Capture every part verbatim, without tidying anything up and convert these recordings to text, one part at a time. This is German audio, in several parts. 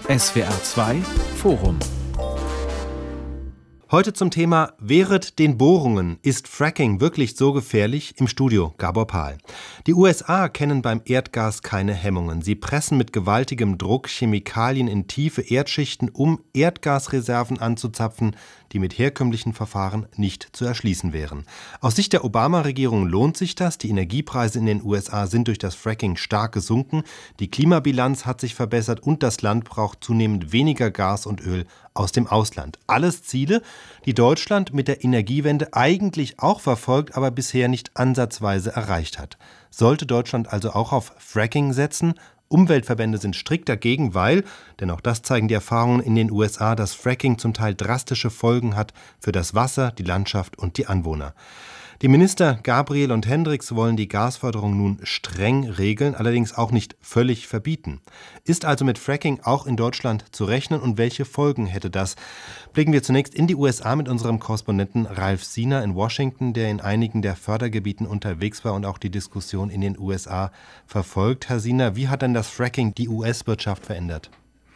S W R zwei Forum. Heute zum Thema Wehret den Bohrungen. Ist Fracking wirklich so gefährlich? Im Studio Gabor Pahl. Die U S A kennen beim Erdgas keine Hemmungen. Sie pressen mit gewaltigem Druck Chemikalien in tiefe Erdschichten, um Erdgasreserven anzuzapfen, die mit herkömmlichen Verfahren nicht zu erschließen wären. Aus Sicht der Obama-Regierung lohnt sich das. Die Energiepreise in den U S A sind durch das Fracking stark gesunken. Die Klimabilanz hat sich verbessert und das Land braucht zunehmend weniger Gas und Öl aus dem Ausland. Alles Ziele, die Deutschland mit der Energiewende eigentlich auch verfolgt, aber bisher nicht ansatzweise erreicht hat. Sollte Deutschland also auch auf Fracking setzen? Umweltverbände sind strikt dagegen, weil, denn auch das zeigen die Erfahrungen in den U S A, dass Fracking zum Teil drastische Folgen hat für das Wasser, die Landschaft und die Anwohner. Die Minister Gabriel und Hendricks wollen die Gasförderung nun streng regeln, allerdings auch nicht völlig verbieten. Ist also mit Fracking auch in Deutschland zu rechnen und welche Folgen hätte das? Blicken wir zunächst in die U S A mit unserem Korrespondenten Ralf Siener in Washington, der in einigen der Fördergebieten unterwegs war und auch die Diskussion in den U S A verfolgt. Herr Siener, wie hat denn das Fracking die U S-Wirtschaft verändert?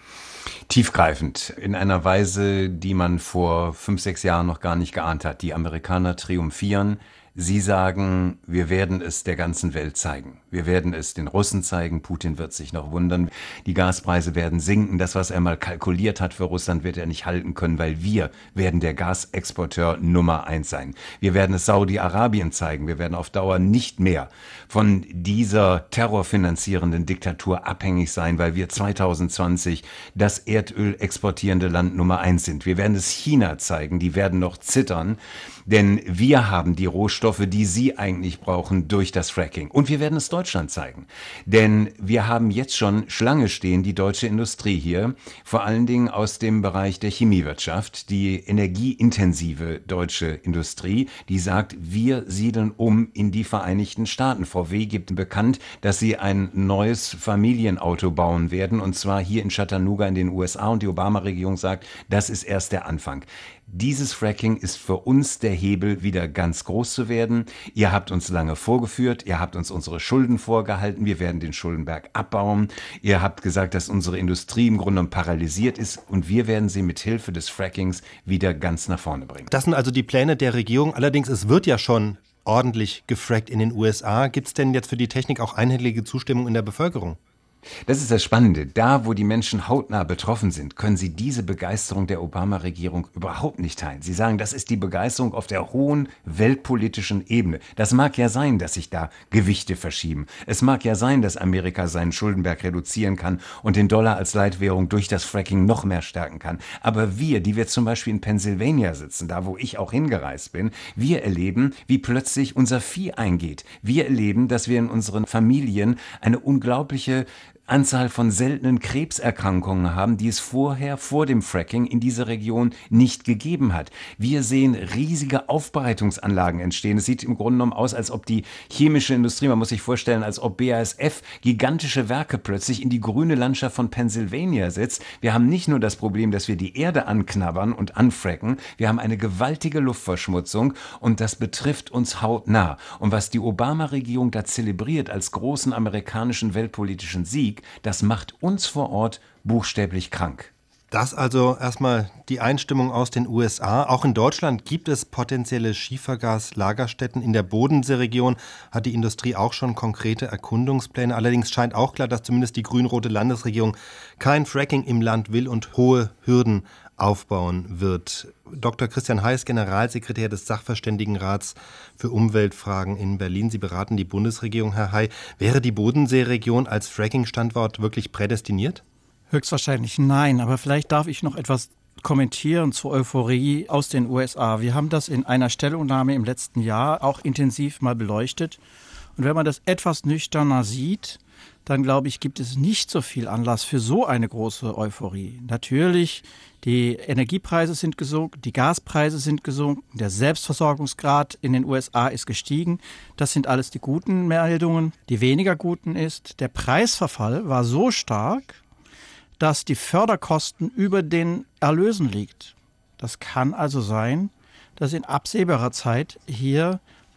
Tiefgreifend, in einer Weise, die man vor fünf, sechs Jahren noch gar nicht geahnt hat. Die Amerikaner triumphieren. Sie sagen, wir werden es der ganzen Welt zeigen. Wir werden es den Russen zeigen. Putin wird sich noch wundern. Die Gaspreise werden sinken. Das, was er mal kalkuliert hat für Russland, wird er nicht halten können, weil wir werden der Gasexporteur Nummer eins sein. Wir werden es Saudi-Arabien zeigen. Wir werden auf Dauer nicht mehr von dieser terrorfinanzierenden Diktatur abhängig sein, weil wir zwanzig zwanzig das Erdöl exportierende Land Nummer eins sind. Wir werden es China zeigen. Die werden noch zittern, denn wir haben die Rohstoffe, die sie eigentlich brauchen durch das Fracking. Und wir werden es Deutschland zeigen. Denn wir haben jetzt schon Schlange stehen, die deutsche Industrie hier, vor allen Dingen aus dem Bereich der Chemiewirtschaft, die energieintensive deutsche Industrie, die sagt, wir siedeln um in die Vereinigten Staaten. V W gibt bekannt, dass sie ein neues Familienauto bauen werden, und zwar hier in Chattanooga in den U S A, und die Obama-Regierung sagt, das ist erst der Anfang. Dieses Fracking ist für uns der Hebel, wieder ganz groß zu werden. Ihr habt uns lange vorgeführt, ihr habt uns unsere Schulden vorgehalten, wir werden den Schuldenberg abbauen. Ihr habt gesagt, dass unsere Industrie im Grunde genommen paralysiert ist, und wir werden sie mit Hilfe des Frackings wieder ganz nach vorne bringen. Das sind also die Pläne der Regierung. Allerdings, es wird ja schon ordentlich gefrackt in den U S A. Gibt es denn jetzt für die Technik auch einhellige Zustimmung in der Bevölkerung? Das ist das Spannende. Da, wo die Menschen hautnah betroffen sind, können sie diese Begeisterung der Obama-Regierung überhaupt nicht teilen. Sie sagen, das ist die Begeisterung auf der hohen weltpolitischen Ebene. Das mag ja sein, dass sich da Gewichte verschieben. Es mag ja sein, dass Amerika seinen Schuldenberg reduzieren kann und den Dollar als Leitwährung durch das Fracking noch mehr stärken kann. Aber wir, die wir zum Beispiel in Pennsylvania sitzen, da wo ich auch hingereist bin, wir erleben, wie plötzlich unser Vieh eingeht. Wir erleben, dass wir in unseren Familien eine unglaubliche Anzahl von seltenen Krebserkrankungen haben, die es vorher, vor dem Fracking in dieser Region nicht gegeben hat. Wir sehen riesige Aufbereitungsanlagen entstehen. Es sieht im Grunde genommen aus, als ob die chemische Industrie, man muss sich vorstellen, als ob B A S F gigantische Werke plötzlich in die grüne Landschaft von Pennsylvania setzt. Wir haben nicht nur das Problem, dass wir die Erde anknabbern und anfracken, wir haben eine gewaltige Luftverschmutzung, und das betrifft uns hautnah. Und was die Obama-Regierung da zelebriert als großen amerikanischen weltpolitischen Sieg, das macht uns vor Ort buchstäblich krank. Das also erstmal die Einstimmung aus den U S A. Auch in Deutschland gibt es potenzielle Schiefergaslagerstätten. In der Bodenseeregion hat die Industrie auch schon konkrete Erkundungspläne. Allerdings scheint auch klar, dass zumindest die grün-rote Landesregierung kein Fracking im Land will und hohe Hürden aufbauen wird. Doktor Christian Heiß, Generalsekretär des Sachverständigenrats für Umweltfragen in Berlin. Sie beraten die Bundesregierung, Herr Heiß. Wäre die Bodenseeregion als Fracking-Standort wirklich prädestiniert? Höchstwahrscheinlich nein, aber vielleicht darf ich noch etwas kommentieren zur Euphorie aus den U S A. Wir haben das in einer Stellungnahme im letzten Jahr auch intensiv mal beleuchtet. Und wenn man das etwas nüchterner sieht, dann glaube ich, gibt es nicht so viel Anlass für so eine große Euphorie. Natürlich, die Energiepreise sind gesunken, die Gaspreise sind gesunken, der Selbstversorgungsgrad in den U S A ist gestiegen. Das sind alles die guten Meldungen. Die weniger guten ist, der Preisverfall war so stark, dass die Förderkosten über den Erlösen liegt. Das kann also sein, dass in absehbarer Zeit hier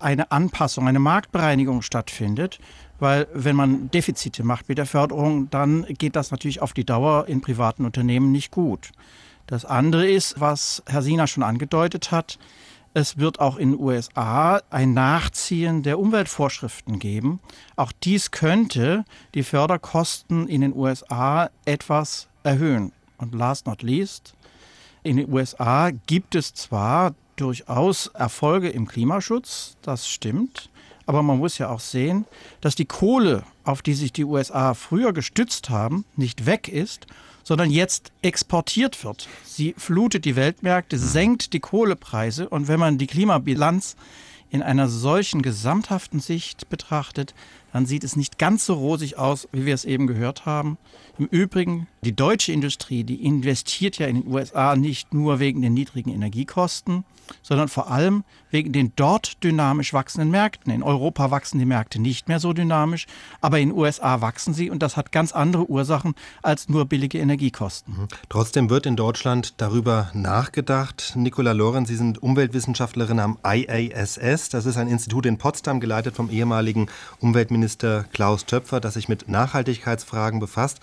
eine Anpassung, eine Marktbereinigung stattfindet. Weil wenn man Defizite macht mit der Förderung, dann geht das natürlich auf die Dauer in privaten Unternehmen nicht gut. Das andere ist, was Herr Sina schon angedeutet hat, es wird auch in den U S A ein Nachziehen der Umweltvorschriften geben. Auch dies könnte die Förderkosten in den U S A etwas erhöhen. Und last not least, in den U S A gibt es zwar durchaus Erfolge im Klimaschutz, das stimmt, aber man muss ja auch sehen, dass die Kohle, auf die sich die U S A früher gestützt haben, nicht weg ist, sondern jetzt exportiert wird. Sie flutet die Weltmärkte, senkt die Kohlepreise und wenn man die Klimabilanz in einer solchen gesamthaften Sicht betrachtet, dann sieht es nicht ganz so rosig aus, wie wir es eben gehört haben. Im Übrigen, die deutsche Industrie, die investiert ja in den U S A nicht nur wegen den niedrigen Energiekosten, sondern vor allem wegen den dort dynamisch wachsenden Märkten. In Europa wachsen die Märkte nicht mehr so dynamisch, aber in den U S A wachsen sie und das hat ganz andere Ursachen als nur billige Energiekosten. Mhm. Trotzdem wird in Deutschland darüber nachgedacht. Nicola Lorenz, Sie sind Umweltwissenschaftlerin am I A S S. Das ist ein Institut in Potsdam, geleitet vom ehemaligen Umweltminister Klaus Töpfer, das sich mit Nachhaltigkeitsfragen befasst.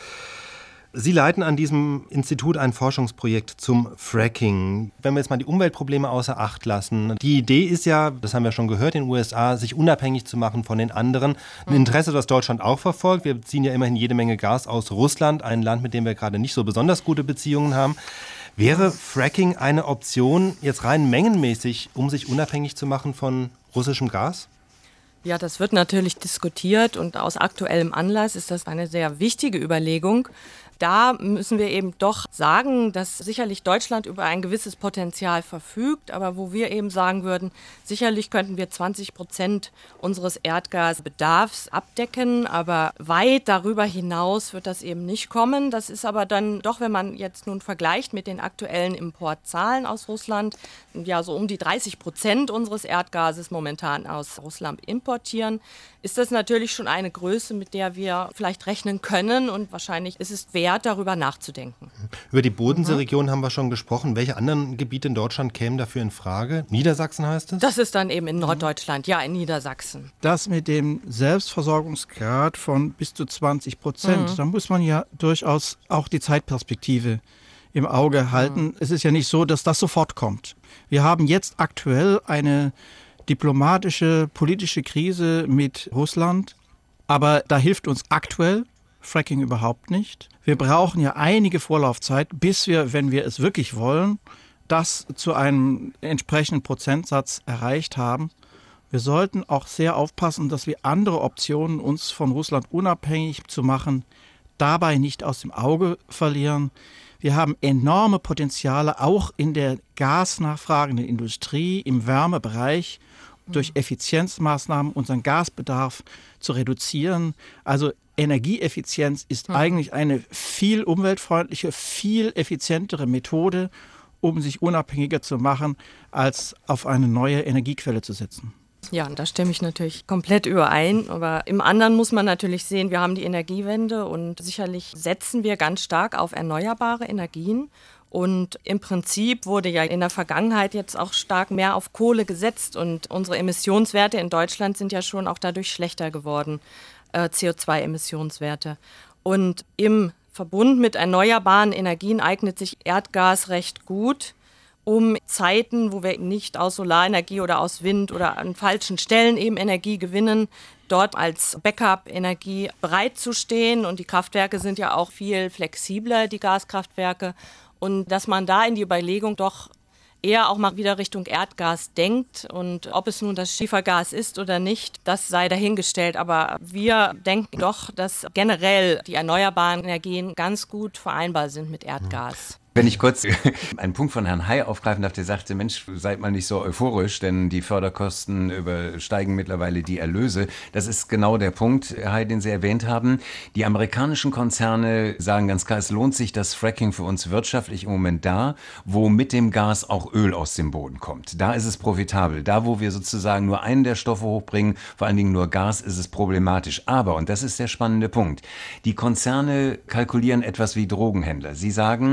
Sie leiten an diesem Institut ein Forschungsprojekt zum Fracking. Wenn wir jetzt mal die Umweltprobleme außer Acht lassen. Die Idee ist ja, das haben wir schon gehört, in den U S A, sich unabhängig zu machen von den anderen. Ein Interesse, das Deutschland auch verfolgt. Wir beziehen ja immerhin jede Menge Gas aus Russland, ein Land, mit dem wir gerade nicht so besonders gute Beziehungen haben. Wäre Fracking eine Option, jetzt rein mengenmäßig, um sich unabhängig zu machen von russischem Gas? Ja, das wird natürlich diskutiert und aus aktuellem Anlass ist das eine sehr wichtige Überlegung. Da müssen wir eben doch sagen, dass sicherlich Deutschland über ein gewisses Potenzial verfügt, aber wo wir eben sagen würden, sicherlich könnten wir zwanzig Prozent unseres Erdgasbedarfs abdecken, aber weit darüber hinaus wird das eben nicht kommen. Das ist aber dann doch, wenn man jetzt nun vergleicht mit den aktuellen Importzahlen aus Russland, ja so um die dreißig Prozent unseres Erdgases momentan aus Russland importieren, ist das natürlich schon eine Größe, mit der wir vielleicht rechnen können und wahrscheinlich ist es wert, darüber nachzudenken. Über die Bodenseeregion mhm. haben wir schon gesprochen. Welche anderen Gebiete in Deutschland kämen dafür in Frage? Niedersachsen heißt es? Das ist dann eben in Norddeutschland, ja, in Niedersachsen. Das mit dem Selbstversorgungsgrad von bis zu zwanzig Prozent, mhm. da muss man ja durchaus auch die Zeitperspektive im Auge halten. Mhm. Es ist ja nicht so, dass das sofort kommt. Wir haben jetzt aktuell eine diplomatische, politische Krise mit Russland, aber da hilft uns aktuell Fracking überhaupt nicht. Wir brauchen ja einige Vorlaufzeit, bis wir, wenn wir es wirklich wollen, das zu einem entsprechenden Prozentsatz erreicht haben. Wir sollten auch sehr aufpassen, dass wir andere Optionen, uns von Russland unabhängig zu machen, dabei nicht aus dem Auge verlieren. Wir haben enorme Potenziale auch in der gasnachfragenden Industrie, im Wärmebereich, durch Effizienzmaßnahmen unseren Gasbedarf zu reduzieren. Also Energieeffizienz ist mhm. eigentlich eine viel umweltfreundliche, viel effizientere Methode, um sich unabhängiger zu machen, als auf eine neue Energiequelle zu setzen. Ja, da stimme ich natürlich komplett überein. Aber im anderen muss man natürlich sehen, wir haben die Energiewende und sicherlich setzen wir ganz stark auf erneuerbare Energien. Und im Prinzip wurde ja in der Vergangenheit jetzt auch stark mehr auf Kohle gesetzt und unsere Emissionswerte in Deutschland sind ja schon auch dadurch schlechter geworden, äh, C O zwei Emissionswerte. Und im Verbund mit erneuerbaren Energien eignet sich Erdgas recht gut, um Zeiten, wo wir nicht aus Solarenergie oder aus Wind oder an falschen Stellen eben Energie gewinnen, dort als Backup-Energie bereitzustehen. Und die Kraftwerke sind ja auch viel flexibler, die Gaskraftwerke. Und dass man da in die Überlegung doch eher auch mal wieder Richtung Erdgas denkt. Und ob es nun das Schiefergas ist oder nicht, das sei dahingestellt. Aber wir denken doch, dass generell die erneuerbaren Energien ganz gut vereinbar sind mit Erdgas. Wenn ich kurz einen Punkt von Herrn Hay aufgreifen darf, der sagte, Mensch, seid mal nicht so euphorisch, denn die Förderkosten übersteigen mittlerweile die Erlöse. Das ist genau der Punkt, Herr Hay, den Sie erwähnt haben. Die amerikanischen Konzerne sagen ganz klar, es lohnt sich das Fracking für uns wirtschaftlich im Moment da, wo mit dem Gas auch Öl aus dem Boden kommt. Da ist es profitabel. Da, wo wir sozusagen nur einen der Stoffe hochbringen, vor allen Dingen nur Gas, ist es problematisch. Aber, und das ist der spannende Punkt, die Konzerne kalkulieren etwas wie Drogenhändler. Sie sagen,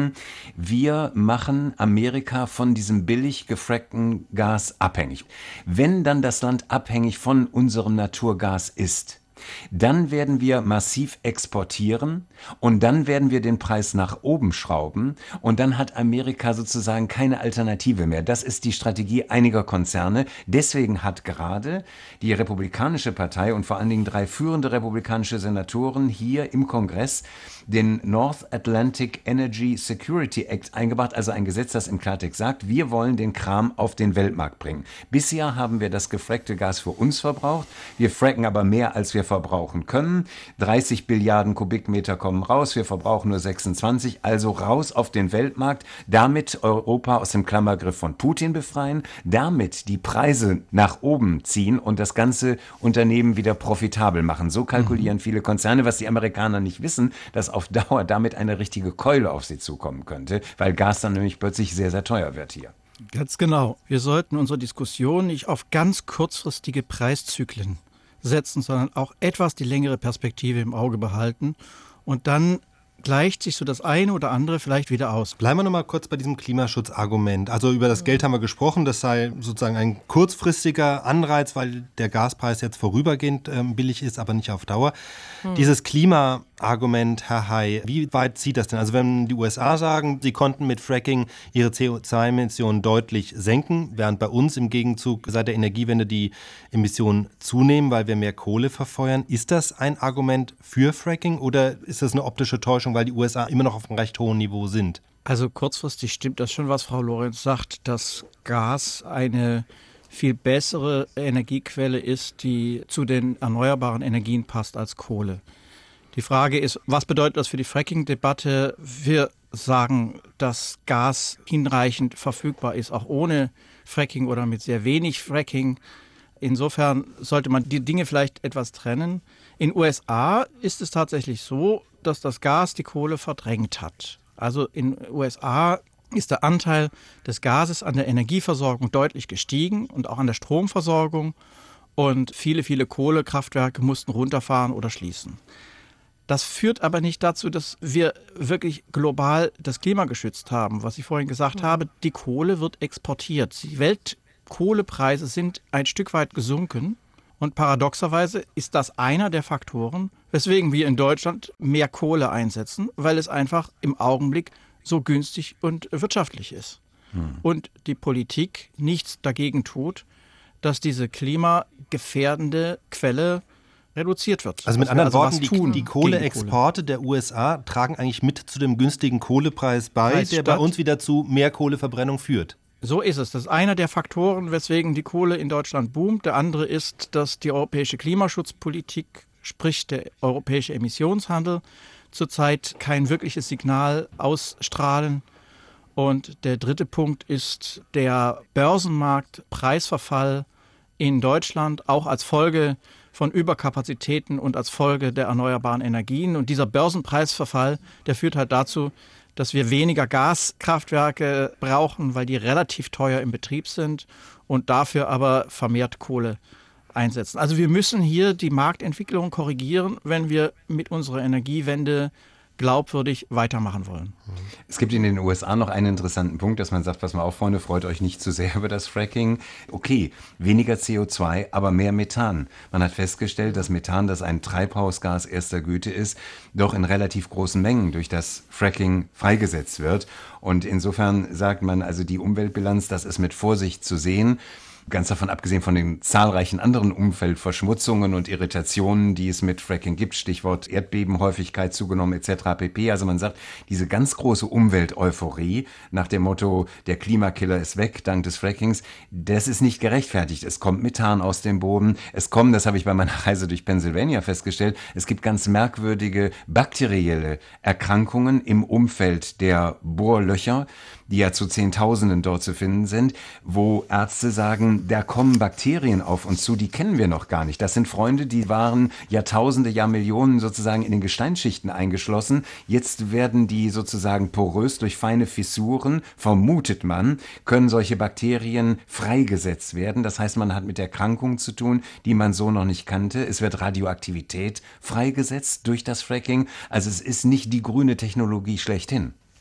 Wir machen Amerika von diesem billig gefrackten Gas abhängig. Wenn dann das Land abhängig von unserem Naturgas ist, dann werden wir massiv exportieren und dann werden wir den Preis nach oben schrauben und dann hat Amerika sozusagen keine Alternative mehr. Das ist die Strategie einiger Konzerne. Deswegen hat gerade die Republikanische Partei und vor allen Dingen drei führende republikanische Senatoren hier im Kongress den North Atlantic Energy Security Act eingebracht, also ein Gesetz, das im Klartext sagt, wir wollen den Kram auf den Weltmarkt bringen. Bisher haben wir das gefrackte Gas für uns verbraucht, wir fracken aber mehr, als wir verbrauchen können. dreißig Billiarden Kubikmeter kommen raus, wir verbrauchen nur sechsundzwanzig, also raus auf den Weltmarkt, damit Europa aus dem Klammergriff von Putin befreien, damit die Preise nach oben ziehen und das ganze Unternehmen wieder profitabel machen. So kalkulieren mhm. viele Konzerne, was die Amerikaner nicht wissen, dass auf Dauer damit eine richtige Keule auf sie zukommen könnte, weil Gas dann nämlich plötzlich sehr, sehr teuer wird hier. Ganz genau. Wir sollten unsere Diskussion nicht auf ganz kurzfristige Preiszyklen setzen, sondern auch etwas die längere Perspektive im Auge behalten und dann gleicht sich so das eine oder andere vielleicht wieder aus. Bleiben wir noch mal kurz bei diesem Klimaschutzargument. Also über das Geld haben wir gesprochen, das sei sozusagen ein kurzfristiger Anreiz, weil der Gaspreis jetzt vorübergehend ähm, billig ist, aber nicht auf Dauer. Hm. Dieses Klimaargument, Herr Hay, wie weit zieht das denn? Also wenn die U S A sagen, sie konnten mit Fracking ihre C O zwei Emissionen deutlich senken, während bei uns im Gegenzug seit der Energiewende die Emissionen zunehmen, weil wir mehr Kohle verfeuern. Ist das ein Argument für Fracking oder ist das eine optische Täuschung, weil die U S A immer noch auf einem recht hohen Niveau sind? Also kurzfristig stimmt das schon, was Frau Lorenz sagt, dass Gas eine viel bessere Energiequelle ist, die zu den erneuerbaren Energien passt als Kohle. Die Frage ist, was bedeutet das für die Fracking-Debatte? Wir sagen, dass Gas hinreichend verfügbar ist, auch ohne Fracking oder mit sehr wenig Fracking. Insofern sollte man die Dinge vielleicht etwas trennen. In den U S A ist es tatsächlich so, dass das Gas die Kohle verdrängt hat. Also in den U S A ist der Anteil des Gases an der Energieversorgung deutlich gestiegen und auch an der Stromversorgung. Und viele, viele Kohlekraftwerke mussten runterfahren oder schließen. Das führt aber nicht dazu, dass wir wirklich global das Klima geschützt haben. Was ich vorhin gesagt habe, die Kohle wird exportiert. Die Weltkohlepreise sind ein Stück weit gesunken. Und paradoxerweise ist das einer der Faktoren, weswegen wir in Deutschland mehr Kohle einsetzen, weil es einfach im Augenblick so günstig und wirtschaftlich ist. Hm. Und die Politik nichts dagegen tut, dass diese klimagefährdende Quelle reduziert wird. Also mit anderen also Worten, die, die Kohleexporte der U S A tragen eigentlich mit zu dem günstigen Kohlepreis bei, Preis der statt. bei uns wieder zu mehr Kohleverbrennung führt. So ist es. Das ist einer der Faktoren, weswegen die Kohle in Deutschland boomt. Der andere ist, dass die europäische Klimaschutzpolitik, sprich der europäische Emissionshandel, zurzeit kein wirkliches Signal ausstrahlen. Und der dritte Punkt ist der Börsenmarktpreisverfall in Deutschland, auch als Folge von Überkapazitäten und als Folge der erneuerbaren Energien. Und dieser Börsenpreisverfall, der führt halt dazu, dass wir weniger Gaskraftwerke brauchen, weil die relativ teuer im Betrieb sind und dafür aber vermehrt Kohle einsetzen. Also wir müssen hier die Marktentwicklung korrigieren, wenn wir mit unserer Energiewende glaubwürdig weitermachen wollen. Es gibt in den U S A noch einen interessanten Punkt, dass man sagt, pass mal auf, Freunde, freut euch nicht zu sehr über das Fracking. Okay, weniger C O zwei, aber mehr Methan. Man hat festgestellt, dass Methan, das ein Treibhausgas erster Güte ist, doch in relativ großen Mengen durch das Fracking freigesetzt wird. Und insofern sagt man, also die Umweltbilanz, das ist mit Vorsicht zu sehen. Ganz davon abgesehen von den zahlreichen anderen Umweltverschmutzungen und Irritationen, die es mit Fracking gibt, Stichwort Erdbebenhäufigkeit zugenommen et cetera pp. Also man sagt, diese ganz große Umwelt-Euphorie nach dem Motto, der Klimakiller ist weg dank des Frackings, das ist nicht gerechtfertigt. Es kommt Methan aus dem Boden, es kommen, das habe ich bei meiner Reise durch Pennsylvania festgestellt, es gibt ganz merkwürdige bakterielle Erkrankungen im Umfeld der Bohrlöcher, die ja zu Zehntausenden dort zu finden sind, wo Ärzte sagen, da kommen Bakterien auf uns zu, die kennen wir noch gar nicht. Das sind Freunde, die waren Jahrtausende, Jahrmillionen sozusagen in den Gesteinsschichten eingeschlossen. Jetzt werden die sozusagen porös durch feine Fissuren, vermutet man, können solche Bakterien freigesetzt werden. Das heißt, man hat mit Erkrankungen zu tun, die man so noch nicht kannte. Es wird Radioaktivität freigesetzt durch das Fracking. Also es ist nicht die grüne Technologie schlechthin.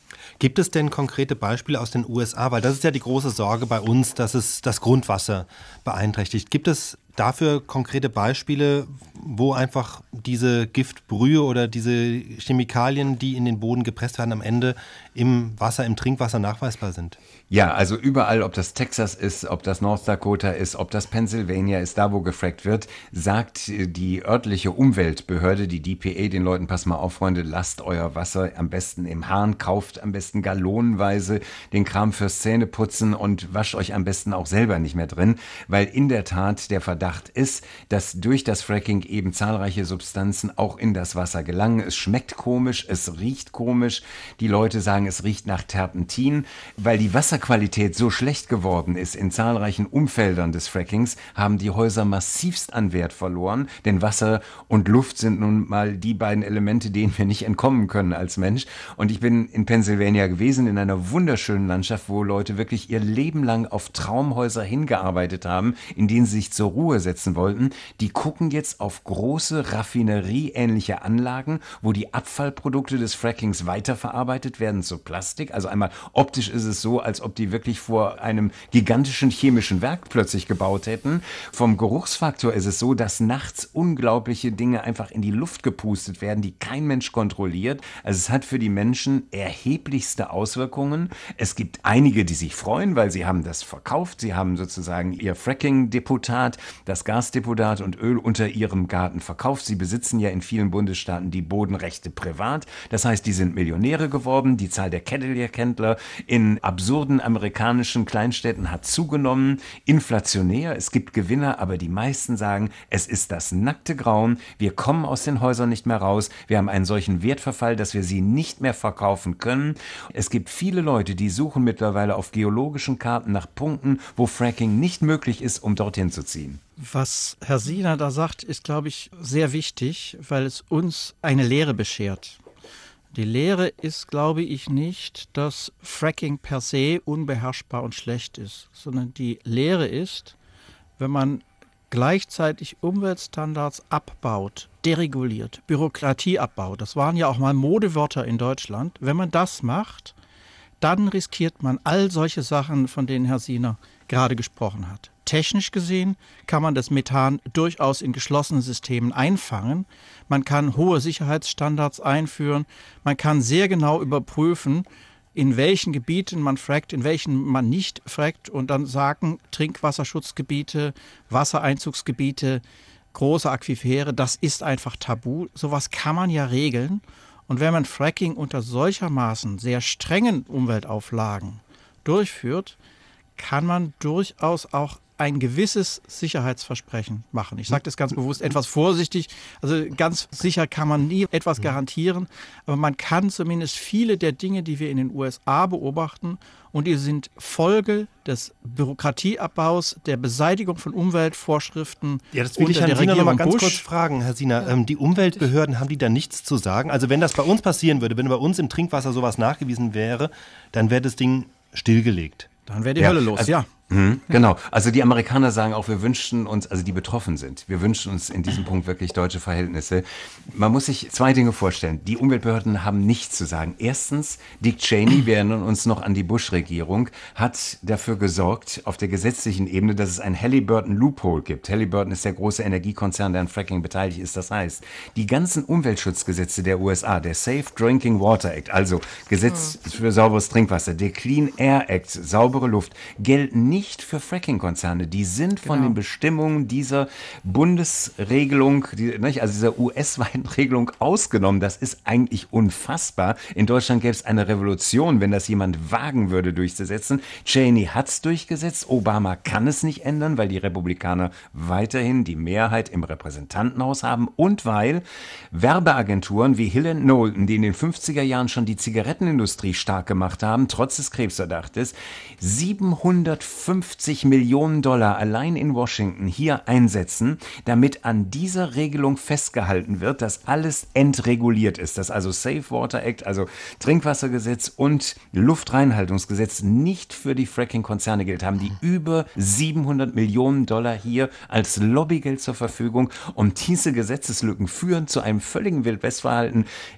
Gibt es denn konkrete Beispiele aus den U S A? Weil das ist ja die große Sorge bei uns, dass es das Grundwasser beeinträchtigt. Gibt es dafür konkrete Beispiele, wo einfach diese Giftbrühe oder diese Chemikalien, die in den Boden gepresst werden, am Ende im Wasser, im Trinkwasser nachweisbar sind? Ja, also überall, ob das Texas ist, ob das North Dakota ist, ob das Pennsylvania ist, da wo gefrackt wird, sagt die örtliche Umweltbehörde, die D P A, den Leuten, pass mal auf, Freunde, lasst euer Wasser am besten im Hahn, kauft am besten gallonenweise den Kram fürs Zähneputzen und wascht euch am besten auch selber nicht mehr drin, weil in der Tat der Verdacht ist, dass durch das Fracking eben zahlreiche Substanzen auch in das Wasser gelangen. Es schmeckt komisch, es riecht komisch, die Leute sagen, es riecht nach Terpentin, weil die Wasserqualität so schlecht geworden ist in zahlreichen Umfeldern des Frackings, haben die Häuser massivst an Wert verloren, denn Wasser und Luft sind nun mal die beiden Elemente, denen wir nicht entkommen können als Mensch. Und ich bin in Pennsylvania gewesen, in einer wunderschönen Landschaft, wo Leute wirklich ihr Leben lang auf Traumhäuser hingearbeitet haben, in denen sie sich zur Ruhe setzen wollten. Die gucken jetzt auf große Raffinerie-ähnliche Anlagen, wo die Abfallprodukte des Frackings weiterverarbeitet werden zu Plastik. Also einmal optisch ist es so, als ob die wirklich vor einem gigantischen chemischen Werk plötzlich gebaut hätten. Vom Geruchsfaktor ist es so, dass nachts unglaubliche Dinge einfach in die Luft gepustet werden, die kein Mensch kontrolliert. Also es hat für die Menschen erheblichste Auswirkungen. Es gibt einige, die sich freuen, weil sie haben das verkauft. Sie haben sozusagen ihr Fracking-Deputat, das Gasdeputat und Öl unter ihrem Garten verkauft. Sie besitzen ja in vielen Bundesstaaten die Bodenrechte privat. Das heißt, die sind Millionäre geworden. Die Zahl der Cadillac-Händler in absurden amerikanischen Kleinstädten hat zugenommen. Inflationär, es gibt Gewinner, aber die meisten sagen, es ist das nackte Grauen. Wir kommen aus den Häusern nicht mehr raus. Wir haben einen solchen Wertverfall, dass wir sie nicht mehr verkaufen können. Es gibt viele Leute, die suchen mittlerweile auf geologischen Karten nach Punkten, wo Fracking nicht möglich ist, um dorthin zu ziehen. Was Herr Siener da sagt, ist, glaube ich, sehr wichtig, weil es uns eine Lehre beschert. Die Lehre ist, glaube ich, nicht, dass Fracking per se unbeherrschbar und schlecht ist, sondern die Lehre ist, wenn man gleichzeitig Umweltstandards abbaut, dereguliert, Bürokratie abbaut, das waren ja auch mal Modewörter in Deutschland, wenn man das macht, dann riskiert man all solche Sachen, von denen Herr Siener gerade gesprochen hat. Technisch gesehen kann man das Methan durchaus in geschlossenen Systemen einfangen. Man kann hohe Sicherheitsstandards einführen. Man kann sehr genau überprüfen, in welchen Gebieten man frackt, in welchen man nicht frackt und dann sagen, Trinkwasserschutzgebiete, Wassereinzugsgebiete, große Aquifere, das ist einfach tabu. Sowas kann man ja regeln. Und wenn man Fracking unter solchermaßen sehr strengen Umweltauflagen durchführt, kann man durchaus auch ein gewisses Sicherheitsversprechen machen. Ich sage das ganz bewusst etwas vorsichtig. Also ganz sicher kann man nie etwas garantieren, aber man kann zumindest viele der Dinge, die wir in den U S A beobachten, und die sind Folge des Bürokratieabbaus, der Beseitigung von Umweltvorschriften. Ja, das will ich Herrn Siener noch mal ganz kurz fragen, Herr Siener. Ja. Ähm, die Umweltbehörden, haben die da nichts zu sagen? Also wenn das bei uns passieren würde, wenn bei uns im Trinkwasser sowas nachgewiesen wäre, dann wäre das Ding stillgelegt. Dann wäre die ja, Hölle los, also, ja. Mhm, genau. Also die Amerikaner sagen auch, wir wünschen uns, also die betroffen sind, wir wünschen uns in diesem Punkt wirklich deutsche Verhältnisse. Man muss sich zwei Dinge vorstellen. Die Umweltbehörden haben nichts zu sagen. Erstens, Dick Cheney, wir erinnern uns noch an die Bush-Regierung, hat dafür gesorgt, auf der gesetzlichen Ebene, dass es ein Halliburton-Loophole gibt. Halliburton ist der große Energiekonzern, der an Fracking beteiligt ist. Das heißt, die ganzen Umweltschutzgesetze der U S A, der Safe Drinking Water Act, also Gesetz für sauberes Trinkwasser, der Clean Air Act, saubere Luft, gelten nicht nicht für Fracking-Konzerne. Die sind von genau. den Bestimmungen dieser Bundesregelung, die, nicht, also dieser U S-weiten Regelung ausgenommen. Das ist eigentlich unfassbar. In Deutschland gäbe es eine Revolution, wenn das jemand wagen würde durchzusetzen. Cheney hat es durchgesetzt. Obama kann es nicht ändern, weil die Republikaner weiterhin die Mehrheit im Repräsentantenhaus haben und weil Werbeagenturen wie Hill and Knowlton, die in den fünfziger Jahren schon die Zigarettenindustrie stark gemacht haben, trotz des Krebsverdachtes, siebenhundertfünfzig Millionen Dollar allein in Washington hier einsetzen, damit an dieser Regelung festgehalten wird, dass alles entreguliert ist, dass also Safe Water Act, also Trinkwassergesetz und Luftreinhaltungsgesetz nicht für die Fracking-Konzerne gilt, haben die über siebenhundert Millionen Dollar hier als Lobbygeld zur Verfügung und diese Gesetzeslücken führen zu einem völligen Wildwestverhalten.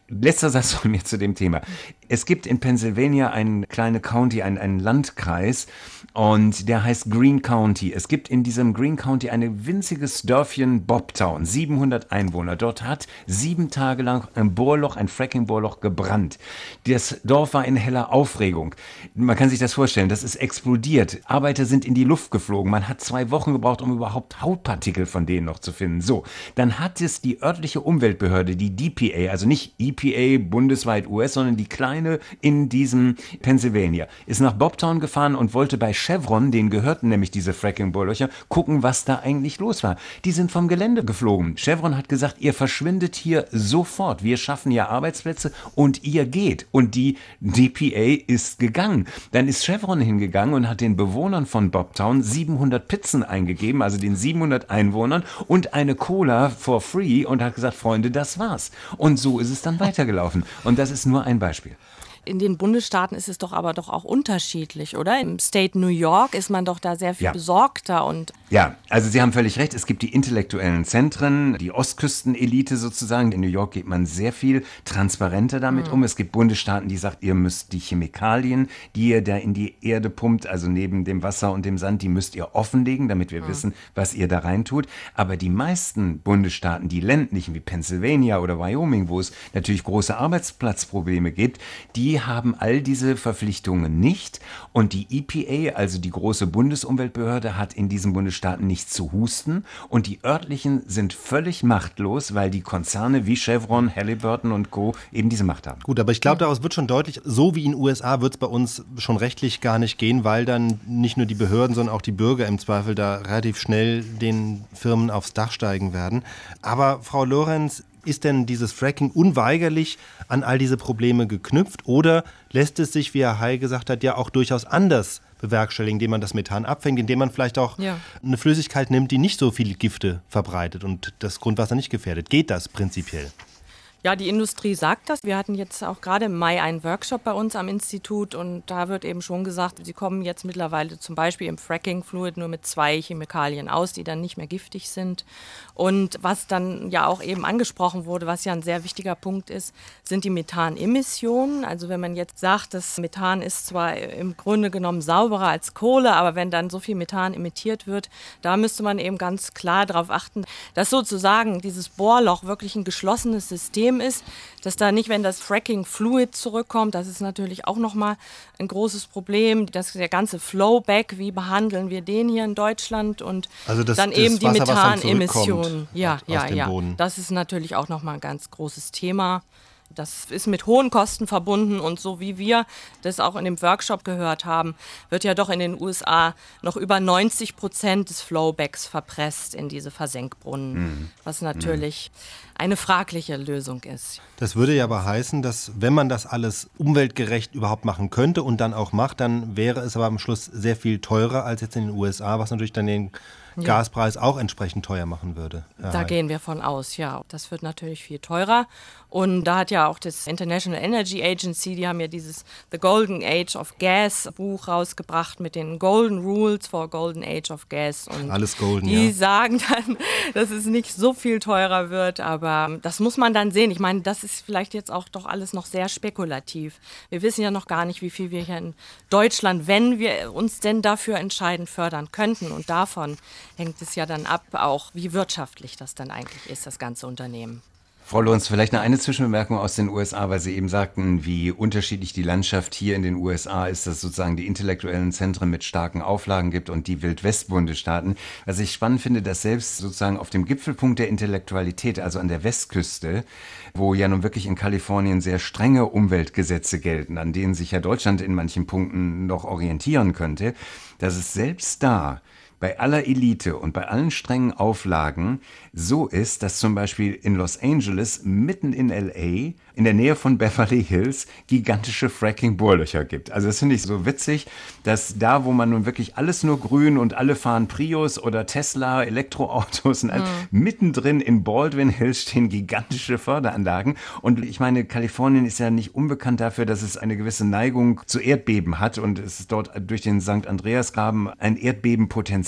Letzter Satz von mir zu dem Thema. Es gibt in Pennsylvania einen kleinen County, einen, einen Landkreis, und der heißt Greene County. Es gibt in diesem Greene County ein winziges Dörfchen Bobtown, siebenhundert Einwohner. Dort hat sieben Tage lang ein Bohrloch, ein Fracking-Bohrloch gebrannt. Das Dorf war in heller Aufregung. Man kann sich das vorstellen, das ist explodiert. Arbeiter sind in die Luft geflogen. Man hat zwei Wochen gebraucht, um überhaupt Hautpartikel von denen noch zu finden. So, dann hat es die örtliche Umweltbehörde, die D P A, also nicht E P A bundesweit U S, sondern die kleine in diesem Pennsylvania, ist nach Bobtown gefahren und wollte bei Chevron, denen gehörten nämlich diese Fracking-Bohrlöcher, gucken, was da eigentlich los war. Die sind vom Gelände geflogen. Chevron hat gesagt, ihr verschwindet hier sofort. Wir schaffen ja Arbeitsplätze und ihr geht. Und die D P A ist gegangen. Dann ist Chevron hingegangen und hat den Bewohnern von Bobtown siebenhundert Pizzen eingegeben, also den siebenhundert Einwohnern, und eine Cola for free und hat gesagt, Freunde, das war's. Und so ist es dann weitergelaufen. Und das ist nur ein Beispiel. In den Bundesstaaten ist es doch aber doch auch unterschiedlich, oder? Im State New York ist man doch da sehr viel ja. besorgter. Und ja, also Sie haben völlig recht. Es gibt die intellektuellen Zentren, die Ostküstenelite sozusagen. In New York geht man sehr viel transparenter damit mhm. um. Es gibt Bundesstaaten, die sagen, ihr müsst die Chemikalien, die ihr da in die Erde pumpt, also neben dem Wasser und dem Sand, die müsst ihr offenlegen, damit wir mhm. wissen, was ihr da rein tut. Aber die meisten Bundesstaaten, die ländlichen, wie Pennsylvania oder Wyoming, wo es natürlich große Arbeitsplatzprobleme gibt, die haben all diese Verpflichtungen nicht, und die E P A, also die große Bundesumweltbehörde, hat in diesen Bundesstaaten nichts zu husten, und die örtlichen sind völlig machtlos, weil die Konzerne wie Chevron, Halliburton und Co. eben diese Macht haben. Gut, aber ich glaube, daraus wird schon deutlich, so wie in den U S A wird es bei uns schon rechtlich gar nicht gehen, weil dann nicht nur die Behörden, sondern auch die Bürger im Zweifel da relativ schnell den Firmen aufs Dach steigen werden. Aber Frau Lorenz, ist denn dieses Fracking unweigerlich an all diese Probleme geknüpft, oder lässt es sich, wie Herr Hay gesagt hat, ja auch durchaus anders bewerkstelligen, indem man das Methan abfängt, indem man vielleicht auch ja. eine Flüssigkeit nimmt, die nicht so viele Gifte verbreitet und das Grundwasser nicht gefährdet? Geht das prinzipiell? Ja, die Industrie sagt das. Wir hatten jetzt auch gerade im Mai einen Workshop bei uns am Institut, und da wird eben schon gesagt, sie kommen jetzt mittlerweile zum Beispiel im Fracking-Fluid nur mit zwei Chemikalien aus, die dann nicht mehr giftig sind. Und was dann ja auch eben angesprochen wurde, was ja ein sehr wichtiger Punkt ist, sind die Methanemissionen. Also wenn man jetzt sagt, das Methan ist zwar im Grunde genommen sauberer als Kohle, aber wenn dann so viel Methan emittiert wird, da müsste man eben ganz klar darauf achten, dass sozusagen dieses Bohrloch wirklich ein geschlossenes System ist, dass da nicht, wenn das Fracking-Fluid zurückkommt, das ist natürlich auch nochmal ein großes Problem, dass der ganze Flowback, wie behandeln wir den hier in Deutschland, und also das, dann das eben die Wasser, Methanemissionen. Ja, aus ja, dem ja. Boden. Das ist natürlich auch nochmal ein ganz großes Thema. Das ist mit hohen Kosten verbunden, und so wie wir das auch in dem Workshop gehört haben, wird ja doch in den U S A noch über neunzig Prozent des Flowbacks verpresst in diese Versenkbrunnen, mhm. was natürlich mhm. eine fragliche Lösung ist. Das würde ja aber heißen, dass wenn man das alles umweltgerecht überhaupt machen könnte und dann auch macht, dann wäre es aber am Schluss sehr viel teurer als jetzt in den U S A, was natürlich dann den ja. Gaspreis auch entsprechend teuer machen würde. Da Hay. Gehen wir von aus, ja. Das wird natürlich viel teurer. Und da hat ja auch das International Energy Agency, die haben ja dieses The Golden Age of Gas Buch rausgebracht mit den Golden Rules for Golden Age of Gas. Und alles golden, die ja. sagen dann, dass es nicht so viel teurer wird, aber das muss man dann sehen. Ich meine, das ist vielleicht jetzt auch doch alles noch sehr spekulativ. Wir wissen ja noch gar nicht, wie viel wir hier in Deutschland, wenn wir uns denn dafür entscheiden, fördern könnten. Und davon hängt es ja dann ab, auch wie wirtschaftlich das dann eigentlich ist, das ganze Unternehmen. Frau Lorenz, vielleicht noch eine Zwischenbemerkung aus den U S A, weil Sie eben sagten, wie unterschiedlich die Landschaft hier in den U S A ist, dass es sozusagen die intellektuellen Zentren mit starken Auflagen gibt und die Wild-West-Bundesstaaten. Was ich spannend finde, dass selbst sozusagen auf dem Gipfelpunkt der Intellektualität, also an der Westküste, wo ja nun wirklich in Kalifornien sehr strenge Umweltgesetze gelten, an denen sich ja Deutschland in manchen Punkten noch orientieren könnte, dass es selbst da bei aller Elite und bei allen strengen Auflagen so ist, dass zum Beispiel in Los Angeles, mitten in L A, in der Nähe von Beverly Hills, gigantische Fracking-Bohrlöcher gibt. Also das finde ich so witzig, dass da, wo man nun wirklich alles nur grün und alle fahren Prius oder Tesla, Elektroautos und all, mhm. mittendrin in Baldwin Hills stehen gigantische Förderanlagen. Und ich meine, Kalifornien ist ja nicht unbekannt dafür, dass es eine gewisse Neigung zu Erdbeben hat, und es ist dort durch den Sankt Andreasgraben ein Erdbebenpotenzial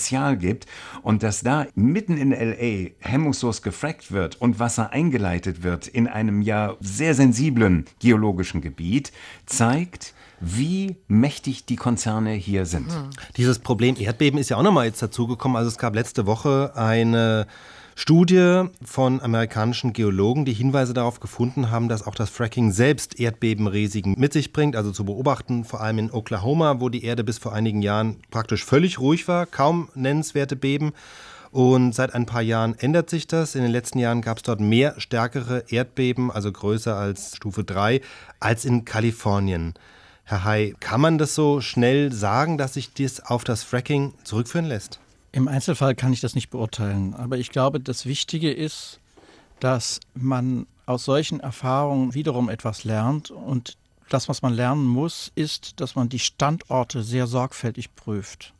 Potenzial gibt und dass da mitten in L A hemmungslos gefrackt wird und Wasser eingeleitet wird in einem ja sehr sensiblen geologischen Gebiet, zeigt, wie mächtig die Konzerne hier sind. Dieses Problem Erdbeben ist ja auch nochmal jetzt dazugekommen. Also es gab letzte Woche eine Studie von amerikanischen Geologen, die Hinweise darauf gefunden haben, dass auch das Fracking selbst Erdbebenrisiken mit sich bringt. Also zu beobachten, vor allem in Oklahoma, wo die Erde bis vor einigen Jahren praktisch völlig ruhig war, kaum nennenswerte Beben. Und seit ein paar Jahren ändert sich das. In den letzten Jahren gab es dort mehr stärkere Erdbeben, also größer als Stufe drei, als in Kalifornien. Herr Hay, kann man das so schnell sagen, dass sich das auf das Fracking zurückführen lässt? Im Einzelfall kann ich das nicht beurteilen. Aber ich glaube, das Wichtige ist, dass man aus solchen Erfahrungen wiederum etwas lernt. Und das, was man lernen muss, ist, dass man die Standorte sehr sorgfältig prüft.